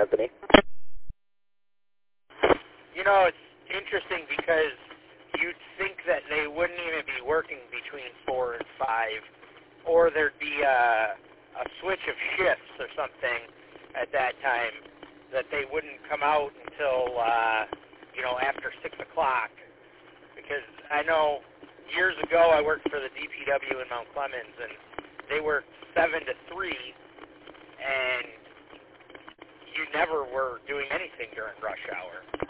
Anthony. You know, it's interesting because you'd think that they wouldn't even be working between 4 and 5, or there'd be a switch of shifts or something at that time, that they wouldn't come out until, after 6 o'clock. Because I know years ago I worked for the DPW in Mount Clemens, and they worked 7 to 3, and you never were doing anything during rush hour.